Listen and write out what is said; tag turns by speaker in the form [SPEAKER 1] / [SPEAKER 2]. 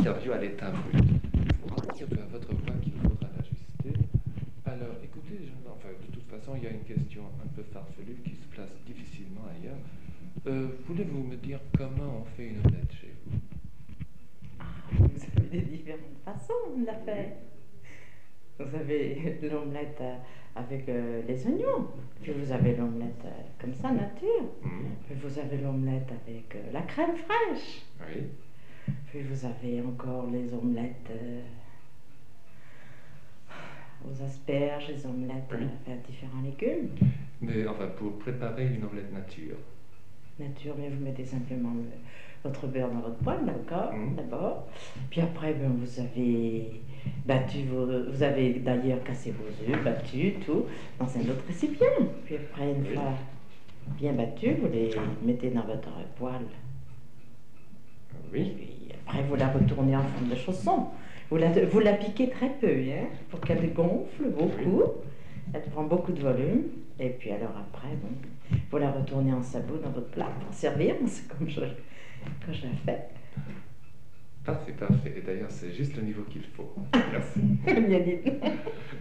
[SPEAKER 1] interview à l'état brut. C'est à votre voix qu'il faudra l'ajuster. Alors, écoutez, enfin, de toute façon, il y a une question un peu farfelue qui se place difficilement ailleurs. Voulez-vous me dire comment on fait une omelette chez vous?
[SPEAKER 2] Vous avez des différentes façons de la faire. Vous avez l'omelette avec les oignons, puis vous avez l'omelette comme ça, nature, puis vous avez l'omelette avec la crème fraîche,
[SPEAKER 1] Oui.
[SPEAKER 2] puis vous avez encore les omelettes aux asperges, les omelettes
[SPEAKER 1] Oui.
[SPEAKER 2] avec différents légumes.
[SPEAKER 1] Mais enfin, pour préparer une omelette nature.
[SPEAKER 2] Nature, mais vous mettez simplement votre beurre dans votre poêle, d'accord, d'abord. Puis après, ben, vous avez battu, vous avez d'ailleurs cassé vos œufs, battu tout, dans un autre récipient. Puis après, une fois bien battus, vous les mettez dans votre poêle.
[SPEAKER 1] Oui.
[SPEAKER 2] Puis après, vous la retournez en forme de chausson. Vous la piquez très peu, hein, pour qu'elle gonfle beaucoup. Elle prend beaucoup de volume. Et puis alors après, bon, vous la retournez en sabot dans votre plat pour servir. C'est comme quand je la fais.
[SPEAKER 1] Parfait, parfait. Et d'ailleurs, c'est juste le niveau qu'il faut. Merci.
[SPEAKER 2] Bien dit.